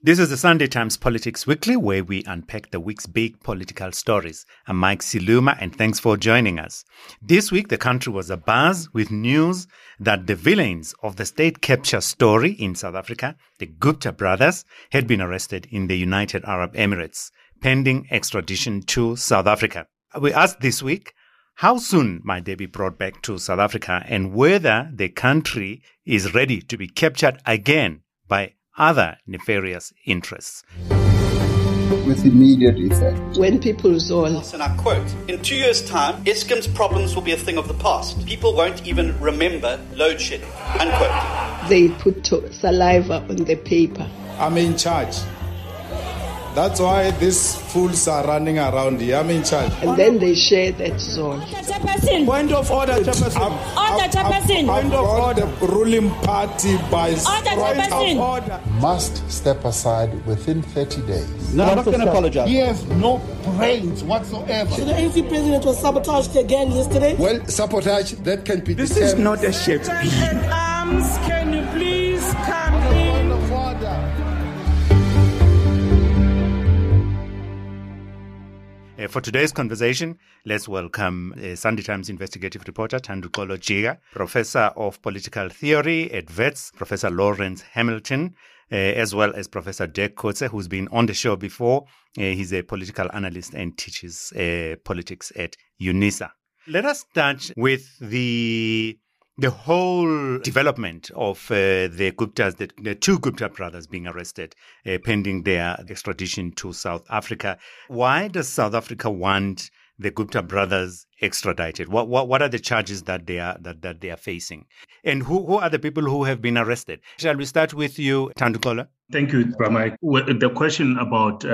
This is the Sunday Times Politics Weekly, where we unpack the week's big political stories. I'm Mike Siluma, and thanks for joining us. This week, the country was abuzz with news that the villains of the state capture story in South Africa, the Gupta brothers, had been arrested in the United Arab Emirates, pending extradition to South Africa. We asked this week, how soon might they be brought back to South Africa, and whether the country is ready to be captured again by other nefarious interests. With immediate effect. When people zone. And I quote, in 2 years' time, Eskom's problems will be a thing of the past. People won't even remember load shedding. Unquote. They put saliva on the paper. I'm in charge. That's why these fools are running around here. I'm in charge. And then they share that zone. Point of order, Chairperson. Order, Chairperson. Point of order. The ruling party by point of order. Must step aside within 30 days. No, I'm not going to apologize. He has no brains whatsoever. So the ANC president was sabotaged again yesterday? Well, sabotage, that can be This is not a Shakespeare. Arms, can you please come in? For today's conversation, let's welcome Sunday Times investigative reporter Thandukolo Jiga, professor of political theory at Wits, Professor Lawrence Hamilton, as well as Professor Dirk Coetzee, who's been on the show before. He's a political analyst and teaches politics at UNISA. Let us start with the whole development of the Guptas, the two Gupta brothers being arrested, pending their extradition to South Africa. Why does South Africa want the Gupta brothers extradited? What are the charges that they are facing, and who are the people who have been arrested? Shall we start with you, Thandukolo? Thank you, Bramai. The question about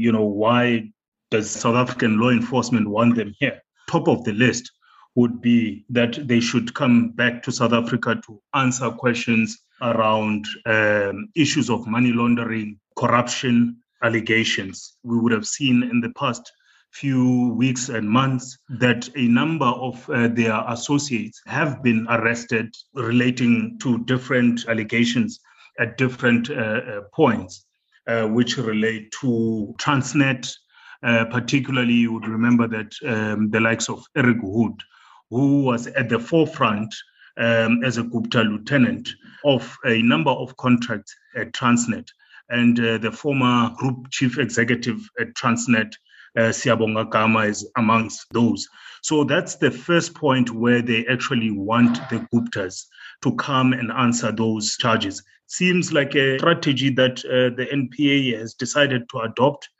why does South African law enforcement want them here? Top of the list would be that they should come back to South Africa to answer questions around issues of money laundering, corruption, allegations. We would have seen in the past few weeks and months that a number of their associates have been arrested relating to different allegations at different points, which relate to Transnet. Particularly, you would remember that the likes of Eric Hood, who was at the forefront as a Gupta lieutenant of a number of contracts at Transnet, and the former group chief executive at Transnet, Siyabonga Gama, is amongst those. So that's the first point where they actually want the Guptas to come and answer those charges. Seems like a strategy that the NPA has decided to adopt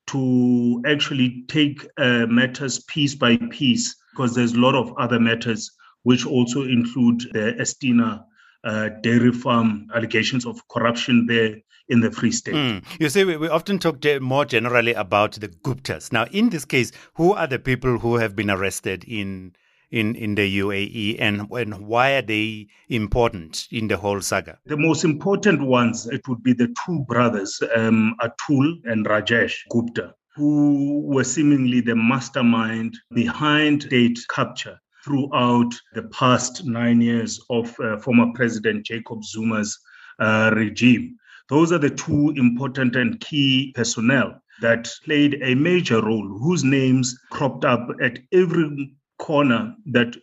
to actually take matters piece by piece, because there's a lot of other matters which also include the Estina dairy farm allegations of corruption there in the Free State. You see, we often talk more generally about the Guptas. Now, in this case, who are the people who have been arrested in the UAE, and why are they important in the whole saga? The most important ones, it would be the two brothers, Atul and Rajesh Gupta, who were seemingly the mastermind behind state capture throughout the past 9 years of former President Jacob Zuma's regime. Those are the two important and key personnel that played a major role, whose names cropped up at every corner that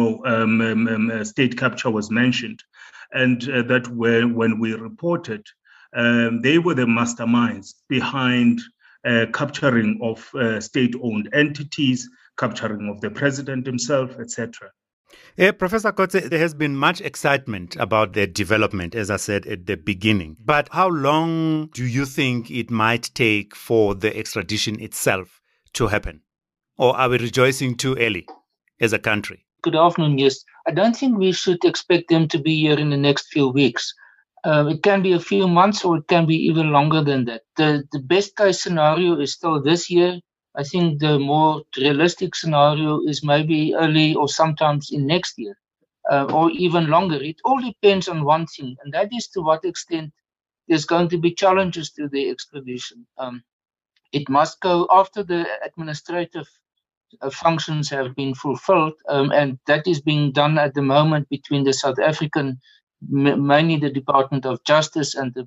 state capture was mentioned, and that when we reported, they were the masterminds behind capturing of state-owned entities, capturing of the president himself, etc. Professor Coetzee, there has been much excitement about their development, as I said at the beginning. But how long do you think it might take for the extradition itself to happen? Or are we rejoicing too early as a country? Good afternoon, yes. I don't think we should expect them to be here in the next few weeks. It can be a few months, or it can be even longer than that. The best case scenario is still this year. I think the more realistic scenario is maybe early or sometimes in next year, or even longer. It all depends on one thing, and that is to what extent there's going to be challenges to the extradition. It must go after the administrative functions have been fulfilled, and that is being done at the moment between the South African, mainly the Department of Justice, and the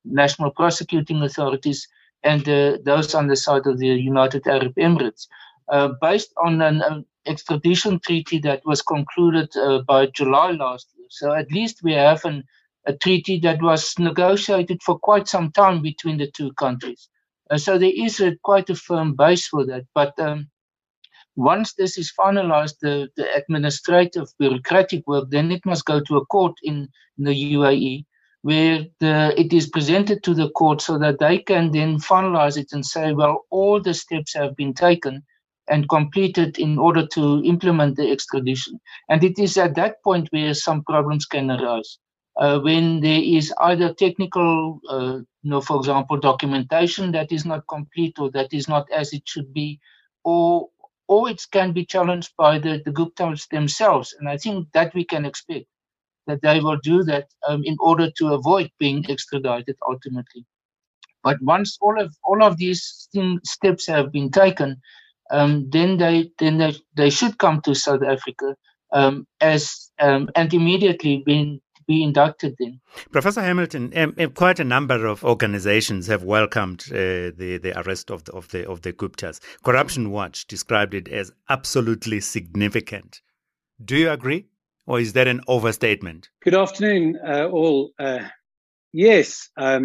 national prosecuting authorities, and those on the side of the United Arab Emirates, based on an extradition treaty that was concluded by July last year. So at least we have a treaty that was negotiated for quite some time between the two countries. So there is quite a firm base for that. But once this is finalized, the administrative bureaucratic work, then it must go to a court in the UAE, where it is presented to the court so that they can then finalize it and say, well, all the steps have been taken and completed in order to implement the extradition. And it is at that point where some problems can arise. When there is either technical, for example, documentation that is not complete or that is not as it should be, or it can be challenged by the Guptas themselves. And I think that we can expect that they will do that in order to avoid being extradited ultimately. But once all of these steps have been taken, then they should come to South Africa and immediately be inducted in. Professor Hamilton, quite a number of organizations have welcomed the arrest of the Guptas. Corruption Watch described it as absolutely significant. Do you agree, or is that an overstatement? Good afternoon, all. Yes,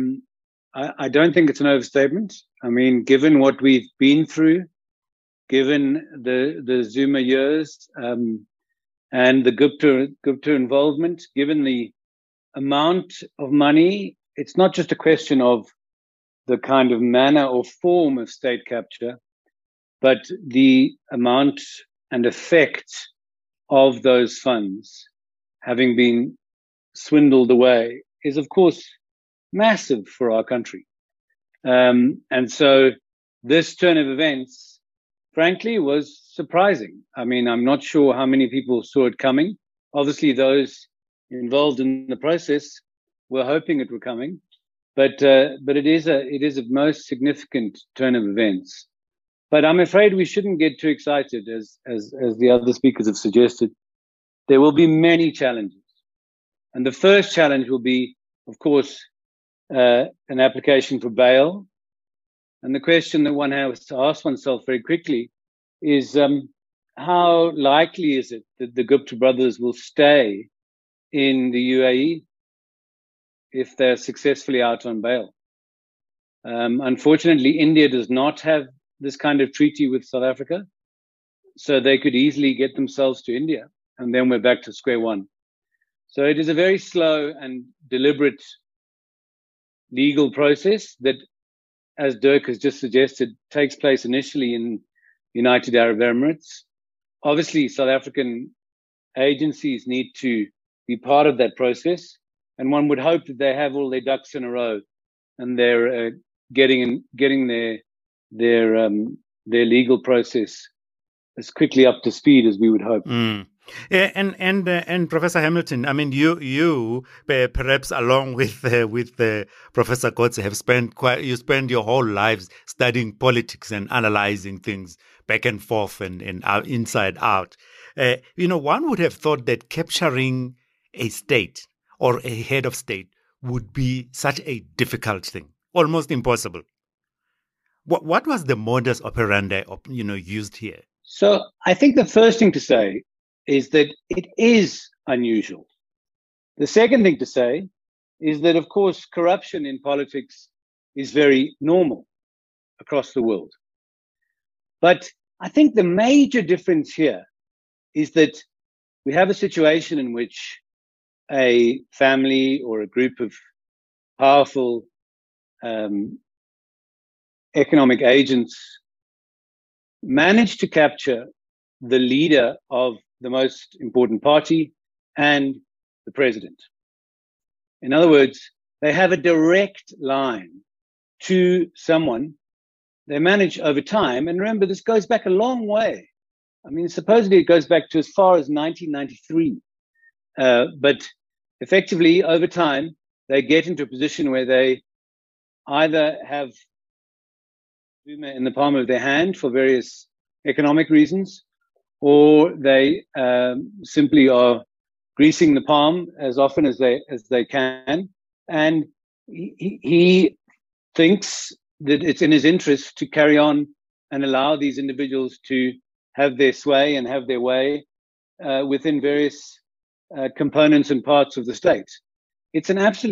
I don't think it's an overstatement. I mean, given what we've been through, given the Zuma years, and the Gupta involvement, given the amount of money, it's not just a question of the kind of manner or form of state capture, but the amount and effect of those funds having been swindled away is, of course, massive for our country. And so this turn of events, frankly, was surprising. I mean, I'm not sure how many people saw it coming. Obviously, those involved in the process were hoping it were coming, but it is a most significant turn of events. But I'm afraid we shouldn't get too excited, as the other speakers have suggested. There will be many challenges, and the first challenge will be, of course, an application for bail. And the question that one has to ask oneself very quickly is, how likely is it that the Gupta brothers will stay in the UAE if they're successfully out on bail? Unfortunately, India does not have this kind of treaty with South Africa, so they could easily get themselves to India, and then we're back to square one. So it is a very slow and deliberate legal process that, as Dirk has just suggested, takes place initially in United Arab Emirates. Obviously, South African agencies need to be part of that process, and one would hope that they have all their ducks in a row and they're getting their legal process as quickly up to speed as we would hope. Yeah, and Professor Hamilton, I mean, you perhaps along with Professor Kotze have spent your whole lives studying politics and analyzing things back and forth and inside out. One would have thought that capturing a state or a head of state would be such a difficult thing, almost impossible. What was the modus operandi used here? So I think the first thing to say is that it is unusual. The second thing to say is that, of course, corruption in politics is very normal across the world. But I think the major difference here is that we have a situation in which a family or a group of powerful economic agents managed to capture the leader of the most important party and the president. In other words, they have a direct line to someone they manage over time. And remember, this goes back a long way. I mean, supposedly it goes back to as far as 1993. But effectively, over time, they get into a position where they either have Zuma in the palm of their hand for various economic reasons, or they simply are greasing the palm as often as they can. And he thinks that it's in his interest to carry on and allow these individuals to have their sway and have their way within various components and parts of the state. It's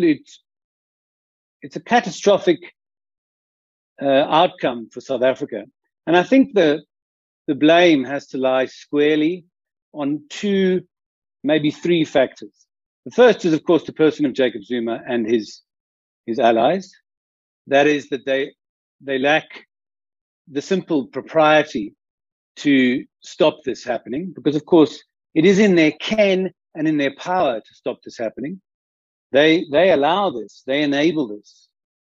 a catastrophic outcome for South Africa. And I think the blame has to lie squarely on two, maybe three factors. The first is, of course, the person of Jacob Zuma and his allies. That is that they lack the simple propriety to stop this happening, because, of course, it is in their ken and in their power to stop this happening. They allow this. They enable this.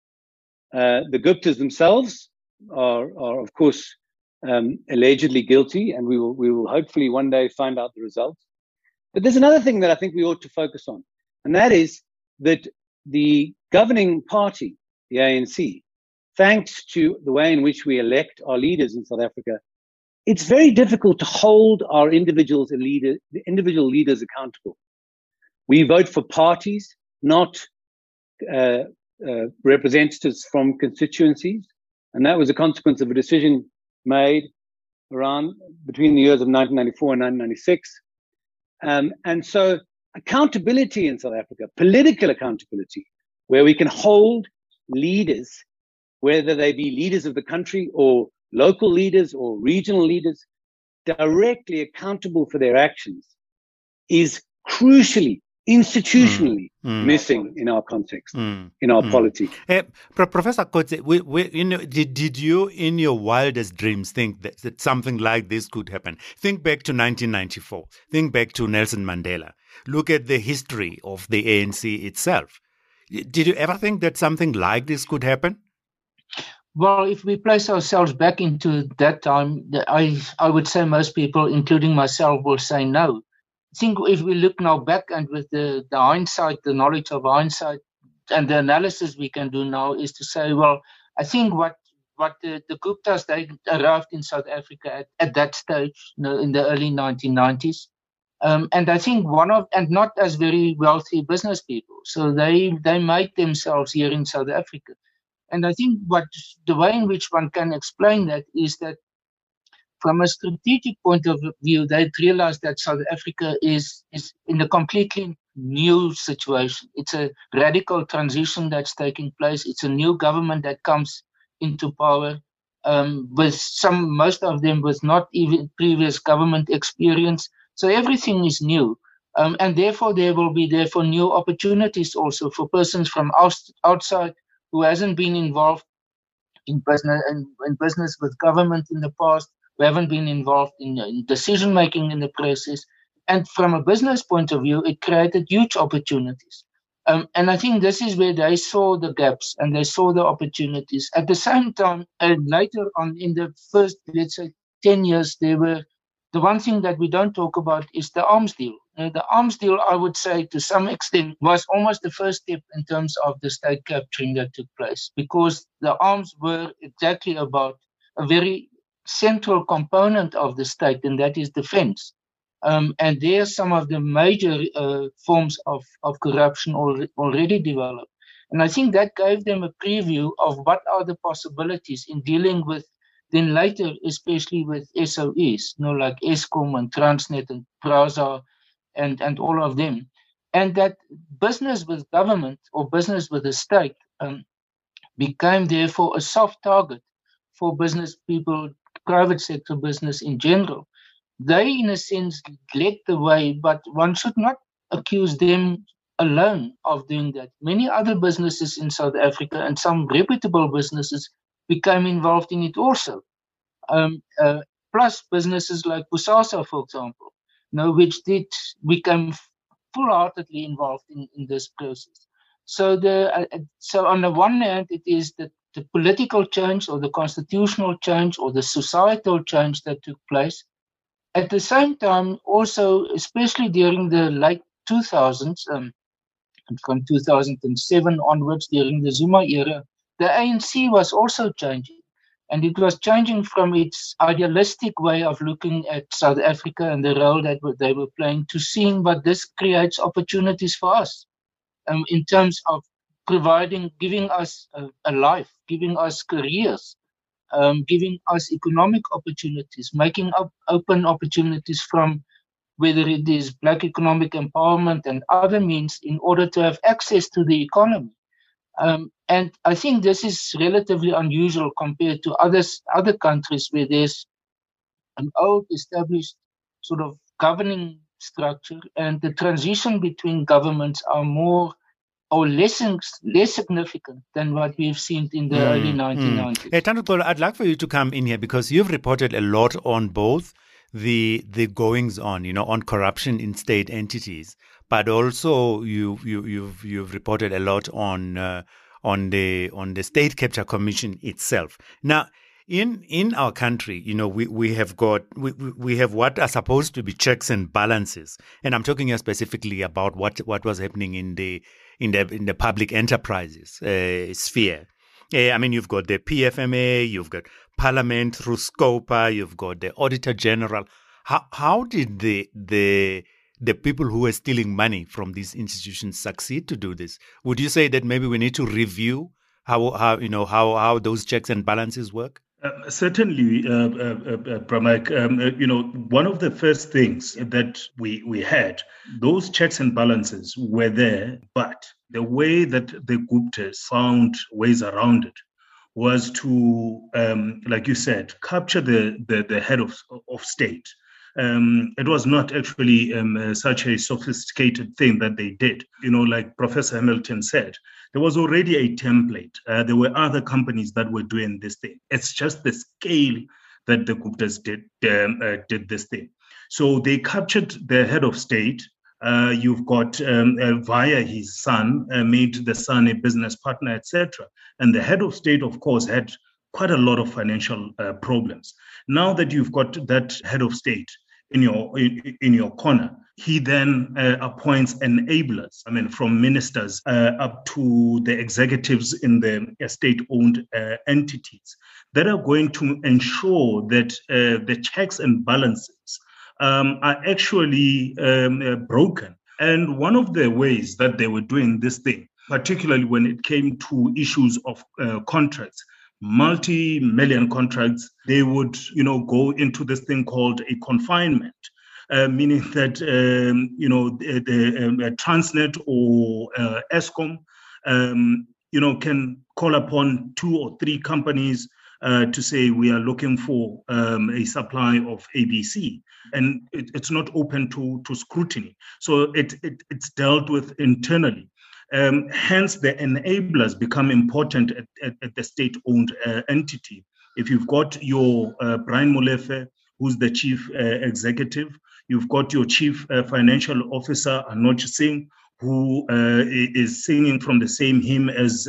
The Guptas themselves are of course, allegedly guilty, and we will hopefully one day find out the results. But there's another thing that I think we ought to focus on, and that is that the governing party, the ANC, thanks to the way in which we elect our leaders in South Africa, it's very difficult to hold our individual leaders accountable. We vote for parties, not representatives from constituencies, and that was a consequence of a decision made around between the years of 1994 and 1996. And so accountability in South Africa, political accountability, where we can hold leaders, whether they be leaders of the country or local leaders or regional leaders, directly accountable for their actions, is crucially, institutionally missing in our context, in our polity. Professor Kotse, did you, in your wildest dreams, think that something like this could happen? Think back to 1994. Think back to Nelson Mandela. Look at the history of the ANC itself. Did you ever think that something like this could happen? Well, if we place ourselves back into that time, I would say most people, including myself, will say no. I think if we look now back and with the hindsight, the knowledge of hindsight and the analysis we can do now is to say, well, I think what the Guptas, they arrived in South Africa at that stage, in the early 1990s. And I think and not as very wealthy business people. So they made themselves here in South Africa. And I think the way in which one can explain that is that from a strategic point of view, they realized that South Africa is in a completely new situation. It's a radical transition that's taking place. It's a new government that comes into power, most of them with not even previous government experience. So everything is new. And therefore, there will be new opportunities also for persons from outside who hasn't been involved in business with government in the past, who haven't been involved in decision-making in the process. And from a business point of view, it created huge opportunities. And I think this is where they saw the gaps and they saw the opportunities. At the same time, and later on in the first, let's say, 10 years, the one thing that we don't talk about is the arms deal. The arms deal, I would say, to some extent, was almost the first step in terms of the state capturing that took place, because the arms were exactly about a very central component of the state, and that is defense. And there some of the major forms of corruption already developed. And I think that gave them a preview of what are the possibilities in dealing with, then later, especially with SOEs, like Eskom and Transnet and Prasa and all of them. And that business with government or business with the state became therefore a soft target for business people, private sector business in general. They, in a sense, led the way, but one should not accuse them alone of doing that. Many other businesses in South Africa and some reputable businesses became involved in it also. Plus businesses like Bosasa, for example, which become full-heartedly involved in this process. So on the one hand, it is the political change or the constitutional change or the societal change that took place. At the same time, also, especially during the late 2000s, from 2007 onwards, during the Zuma era, the ANC was also changing. And it was changing from its idealistic way of looking at South Africa and the role that they were playing to seeing what this creates opportunities for us in terms of giving us a life, giving us careers, giving us economic opportunities, making open opportunities from whether it is Black economic empowerment and other means in order to have access to the economy. And I think this is relatively unusual compared to other countries where there's an old established sort of governing structure, and the transition between governments are more or less significant than what we've seen in the early 1990s. Hey, Thando Xolo, I'd like for you to come in here because you've reported a lot on both the goings on, on corruption in state entities, but also you've reported a lot on the State Capture Commission itself. Now, in our country, we have what are supposed to be checks and balances, and I'm talking here specifically about what was happening in the public enterprises sphere. You've got the PFMA, you've got Parliament through SCOPA, you've got the Auditor General. How did the people who were stealing money from these institutions succeed to do this? Would you say that maybe we need to review how those checks and balances work? Certainly, Pramak. One of the first things that we had, those checks and balances were there, but the way that the Guptas found ways around it was to, like you said, capture the head of state. It was not actually such a sophisticated thing that they did. Like Professor Hamilton said, there was already a template. There were other companies that were doing this thing. It's just the scale that the Guptas did this thing. So they captured the head of state. You've got, via his son, made the son a business partner, etc. And the head of state, of course, had quite a lot of financial problems. Now that you've got that head of state in your corner, he then appoints enablers, from ministers up to the executives in the state-owned entities that are going to ensure that the checks and balances are actually broken. And one of the ways that they were doing this thing, particularly when it came to issues of contracts, multi-million contracts, they would, go into this thing called a confinement, meaning that, the Transnet or Eskom, can call upon 2 or 3 companies to say we are looking for a supply of ABC, and it's not open to scrutiny. So it's dealt with internally. Hence, the enablers become important at the state-owned entity. If you've got your Brian Molefe, who's the chief executive, you've got your chief financial officer, Anuj Singh, who is singing from the same hymn as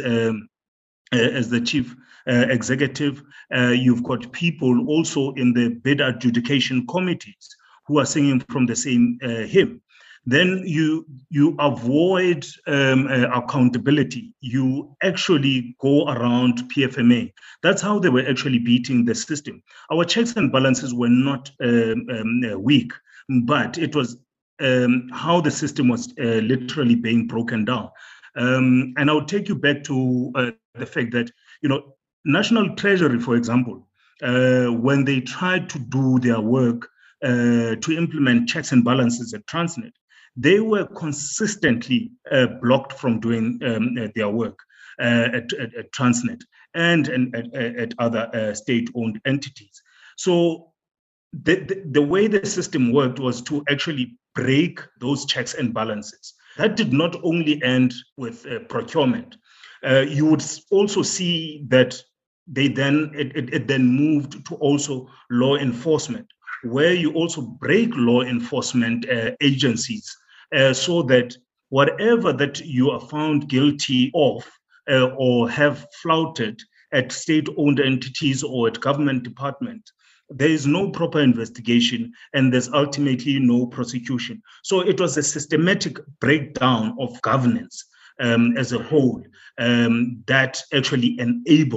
the chief executive. You've got people also in the bid adjudication committees who are singing from the same hymn. Then you avoid accountability. You actually go around PFMA. That's how they were actually beating the system. Our checks and balances were not weak, but it was how the system was literally being broken down. And I'll take you back to the fact that, National Treasury, for example, when they tried to do their work to implement checks and balances at Transnet, they were consistently blocked from doing their work at Transnet and at other state-owned entities. So the way the system worked was to actually break those checks and balances. That did not only end with procurement. You would also see that it then moved to also law enforcement, where you also break law enforcement agencies so that whatever that you are found guilty of or have flouted at state-owned entities or at government departments, there is no proper investigation and there's ultimately no prosecution. So it was a systematic breakdown of governance as a whole that actually enabled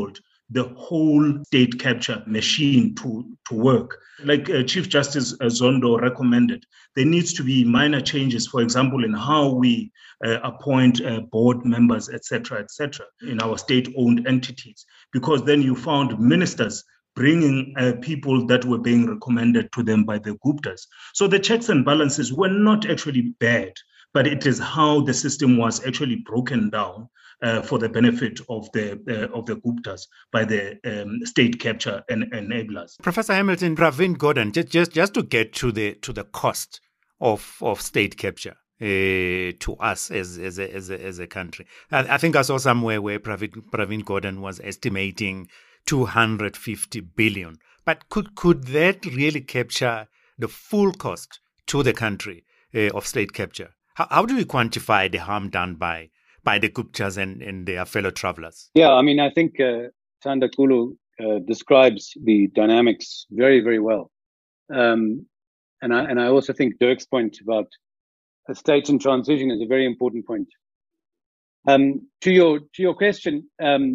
the whole state capture machine to work. Like Chief Justice Zondo recommended, there needs to be minor changes, for example, in how we appoint board members, etc., in our state-owned entities, because then you found ministers bringing people that were being recommended to them by the Guptas. So the checks and balances were not actually bad, but it is how the system was actually broken down for the benefit of the Guptas by the state capture enablers. Professor Hamilton, Pravin Gordhan, just to get to the cost of state capture to us as a country. I think I saw somewhere where Pravin Gordhan was estimating 250 billion. But could that really capture the full cost to the country of state capture? How do we quantify the harm done by the Guptas and their fellow travelers? Yeah, I mean, I think Thanda Kulu describes the dynamics very, very well. And I also think Dirk's point about a state in transition is a very important point. To your question,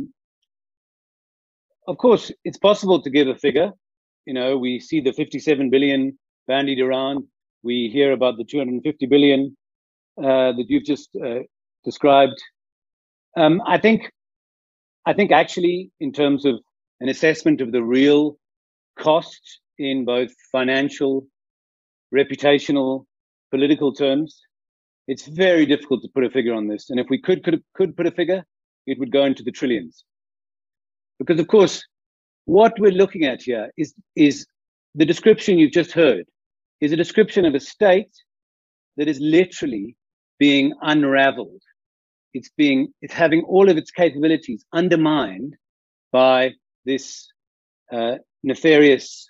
of course, it's possible to give a figure. You know, we see the 57 billion bandied around. We hear about the 250 billion that you've just described. I think actually, in terms of an assessment of the real cost in both financial, reputational, political terms, it's very difficult to put a figure on this. And if we could put a figure, it would go into the trillions. Because, of course, what we're looking at here is the description you've just heard is a description of a state that is literally being unraveled. It's having all of its capabilities undermined by this nefarious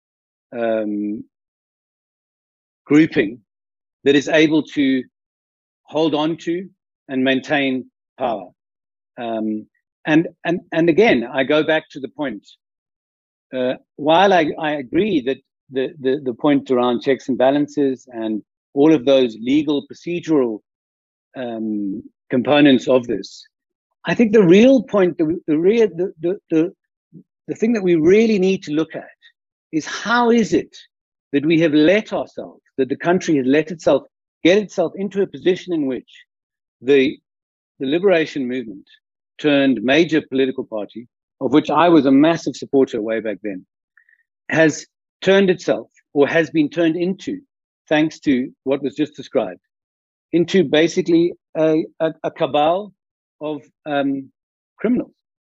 grouping that is able to hold on to and maintain power. And again, I go back to the point. While I agree that the point around checks and balances and all of those legal procedural components of this, I think the real point, the thing that we really need to look at is how is it that we have let ourselves, that the country has let itself get itself into a position in which the liberation movement turned major political party, of which I was a massive supporter way back then, has turned itself, or has been turned into, thanks to what was just described, into basically a cabal of criminals.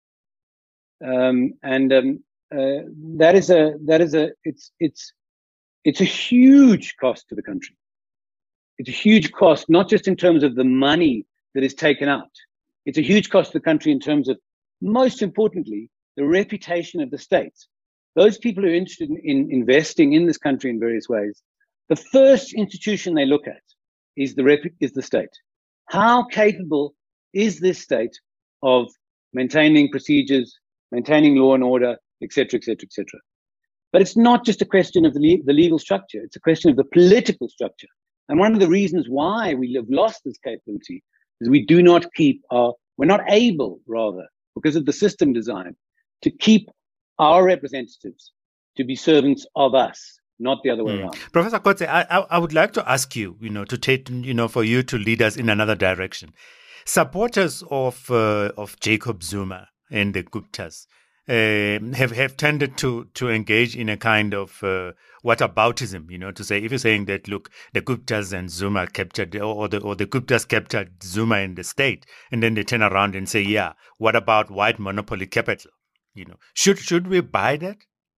It's a huge cost to the country. It's a huge cost, not just in terms of the money that is taken out. It's a huge cost to the country in terms of, most importantly, the reputation of the state. Those people who are interested in investing in this country in various ways, the first institution they look at is the state. How capable is this state of maintaining procedures, maintaining law and order, et cetera, et cetera, et cetera. But it's not just a question of the legal structure. It's a question of the political structure. And one of the reasons why we have lost this capability is we're not able, rather, because of the system design, to keep our representatives to be servants of us, not the other way around. Professor Kotse, I would like to ask you, to take, for you to lead us in another direction. Supporters of Jacob Zuma and the Guptas have tended to engage in a kind of whataboutism, to say, if you're saying that, look, the Guptas and Zuma captured, or the Guptas captured Zuma in the state, and then they turn around and say, yeah, what about white monopoly capital? Should we buy that?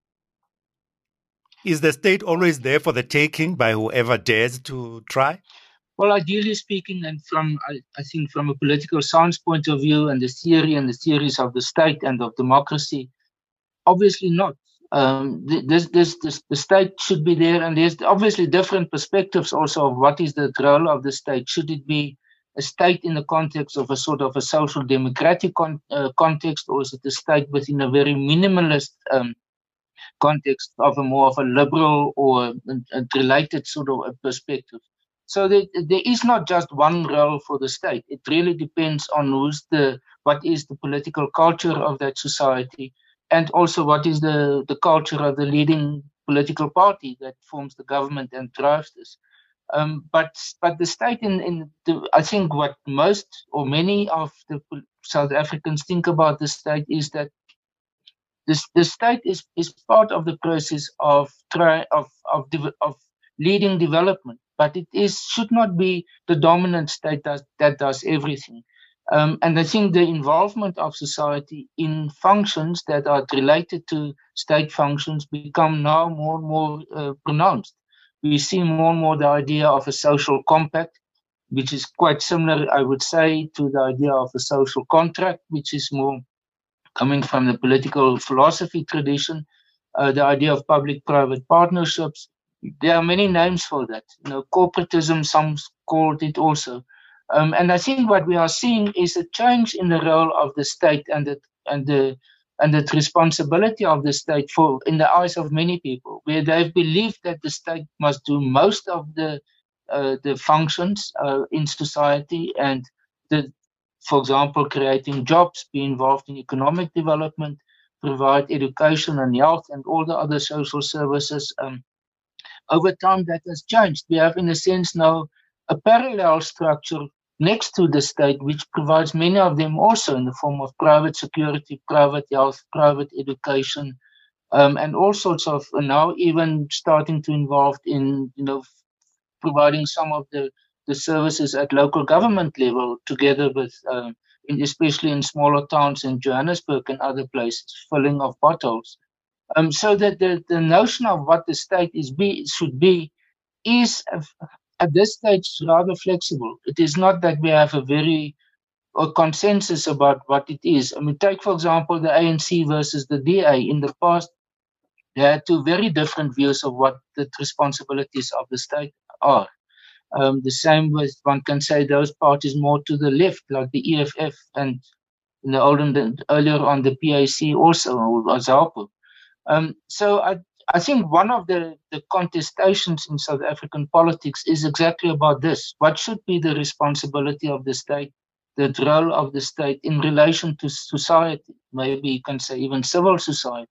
Is the state always there for the taking by whoever dares to try? Well, ideally speaking, and I think from a political science point of view, and the theory and the theories of the state and of democracy, obviously not. The state should be there, and there's obviously different perspectives also of what is the role of the state. Should it be a state in the context of a sort of a social democratic context, or is it a state within a very minimalist context of a more of a liberal or a related sort of a perspective? So there is not just one role for the state. It really depends on what is the political culture of that society, and also what is the culture of the leading political party that forms the government and drives this. But the state I think what most or many of the South Africans think about the state is that the state is part of the process of leading development, but it should not be the dominant state that does everything. And I think the involvement of society in functions that are related to state functions become now more and more pronounced. We see more and more the idea of a social compact, which is quite similar, I would say, to the idea of a social contract, which is more coming from the political philosophy tradition, the idea of public-private partnerships. There are many names for that. Corporatism, some called it also. And I think what we are seeing is a change in the role of the state and the responsibility of the state in the eyes of many people, where they've believed that the state must do most of the functions in society and for example, creating jobs, be involved in economic development, provide education and health and all the other social services. Over time, that has changed. We have, in a sense, now a parallel structure next to the state, which provides many of them also in the form of private security, private health, private education, and all sorts of, now even starting to involve in, providing some of the services at local government level together with, especially in smaller towns in Johannesburg and other places, filling of potholes. So that the notion of what the state should be is at this stage rather flexible. It is not that we have a consensus about what it is. I mean, take, for example, the ANC versus the DA. In the past, they had two very different views of what the responsibilities of the state are. The same with, one can say, those parties more to the left, like the EFF and earlier on the PAC also, or ZAPU. So I think one of the contestations in South African politics is exactly about this. What should be the responsibility of the state, the role of the state in relation to society, maybe you can say even civil society?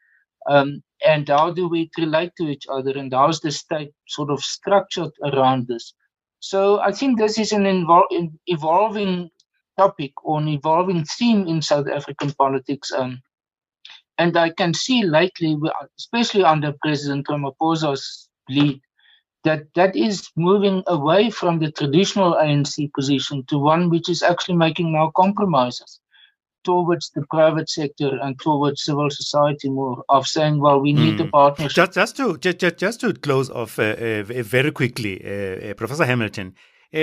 And how do we relate to each other, and how is the state sort of structured around this? So I think this is an evolving topic or an evolving theme in South African politics. And I can see lately, especially under President Ramaphosa's lead, that is moving away from the traditional ANC position to one which is actually making now compromises towards the private sector and towards civil society, more of saying, well, we need a partnership. Just to close off very quickly, Professor Hamilton,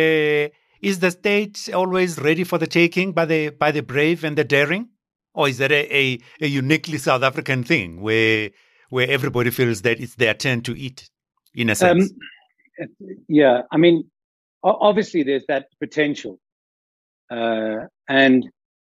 is the state always ready for the taking by the brave and the daring? Or is that a uniquely South African thing where everybody feels that it's their turn to eat, in a sense? Yeah, I mean, obviously there's that potential. And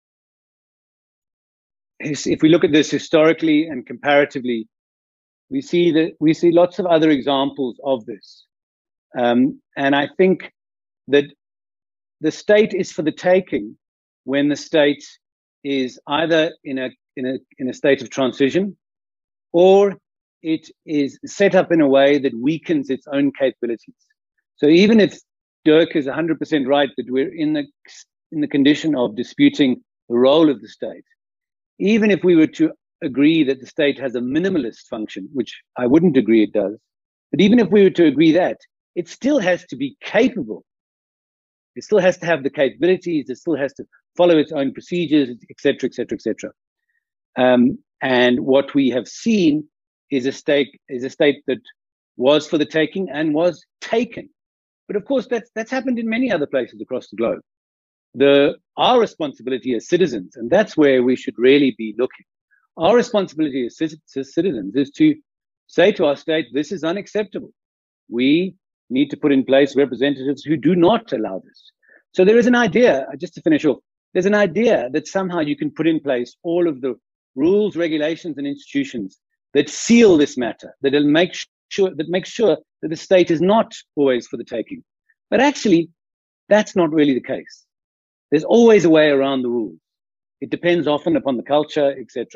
if we look at this historically and comparatively, we see lots of other examples of this. And I think that the state is for the taking when the state is either in a state of transition, or it is set up in a way that weakens its own capabilities. So even if Dirk is 100% right that we're in the condition of disputing the role of the state, even if we were to agree that the state has a minimalist function, which I wouldn't agree it does, but even if we were to agree that, it still has to be capable. It still has to have the capabilities. It still has to follow its own procedures, et cetera, et cetera, et cetera. And what we have seen is a state that was for the taking and was taken. But of course, that's happened in many other places across the globe. Our responsibility as citizens, and that's where we should really be looking. Our responsibility as citizens is to say to our state, this is unacceptable. We need to put in place representatives who do not allow this. So there is an idea, just to finish off, there's an idea that somehow you can put in place all of the rules, regulations, and institutions that seal this matter, that make sure that the state is not always for the taking. But actually, that's not really the case. There's always a way around the rules. It depends often upon the culture, etc.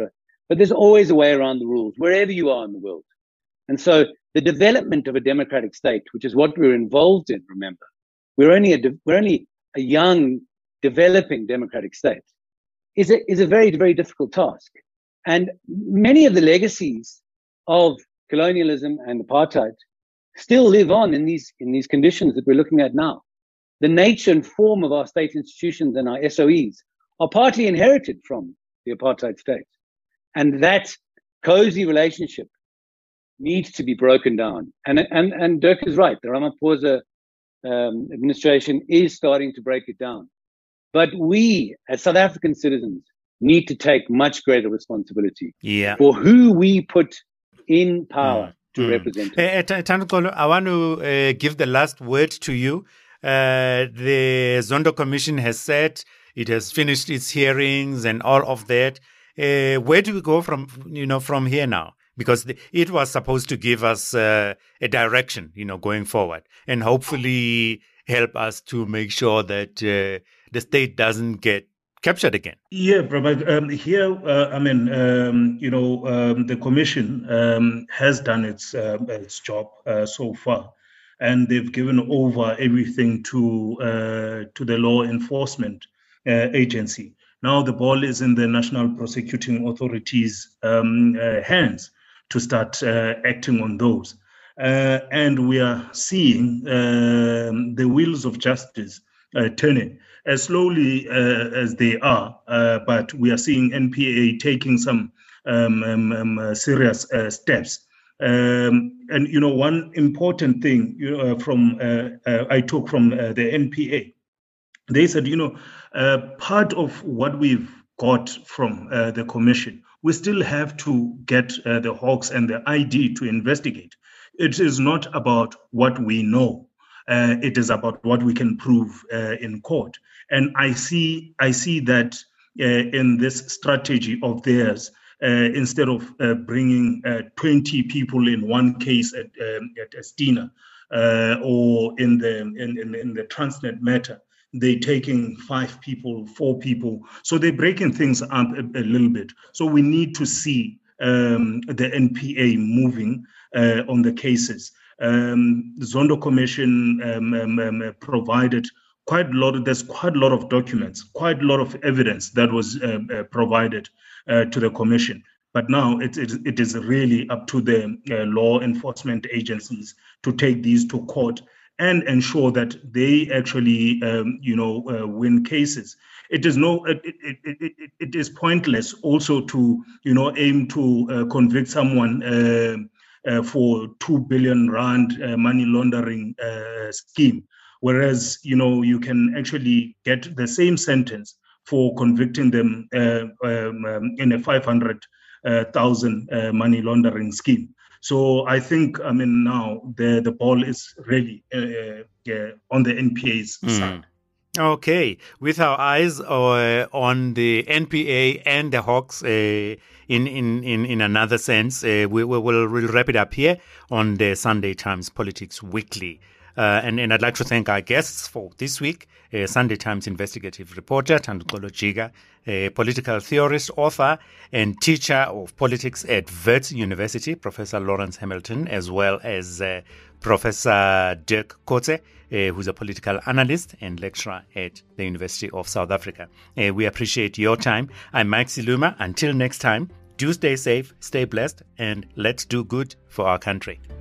But there's always a way around the rules, wherever you are in the world. And so the development of a democratic state, which is what we're involved in, remember, we're only a young, developing democratic state, is a very, very difficult task. And many of the legacies of colonialism and apartheid still live on in these conditions that we're looking at now. The nature and form of our state institutions and our SOEs are partly inherited from the apartheid state. And that cozy relationship needs to be broken down. And Dirk is right. The Ramaphosa administration is starting to break it down. But we, as South African citizens, need to take much greater responsibility for who we put in power to represent us. Thandukolo, I want to give the last word to you. The Zondo Commission has said it has finished its hearings and all of that. Where do we go from here now? Because it was supposed to give us a direction, going forward, and hopefully help us to make sure that the state doesn't get captured again. Yeah, Prabha, here, the commission has done its job so far, and they've given over everything to the law enforcement agency. Now the ball is in the National Prosecuting Authority's hands to start acting on those. And we are seeing the wheels of justice turning as slowly as they are, but we are seeing NPA taking some serious steps. And one important thing I took from the NPA, they said, part of what we've got from the commission, we still have to get the Hawks and the ID to investigate. It is not about what we know. It is about what we can prove in court. And I see that in this strategy of theirs, instead of bringing 20 people in one case at Estina or in the Transnet matter, they're taking 5 people, 4 people. So they're breaking things up a little bit. So we need to see the NPA moving on the cases. The Zondo Commission provided there's quite a lot of documents, quite a lot of evidence that was provided to the commission. But now it is really up to the law enforcement agencies to take these to court and ensure that they actually, win cases. It is pointless also to, aim to convict someone for 2 billion rand money laundering scheme, whereas you can actually get the same sentence for convicting them in a 500,000 money laundering scheme. So I think, now the ball is really on the NPA's side. Okay, with our eyes on the NPA and the Hawks in another sense, we'll wrap it up here on the Sunday Times Politics Weekly. And I'd like to thank our guests for this week, Sunday Times investigative reporter Thandukolo Jiga, a political theorist, author, and teacher of politics at Wits University, Professor Lawrence Hamilton, as well as Professor Dirk Coetzee, who's a political analyst and lecturer at the University of South Africa. We appreciate your time. I'm Mike Siluma. Until next time, do stay safe, stay blessed, and let's do good for our country.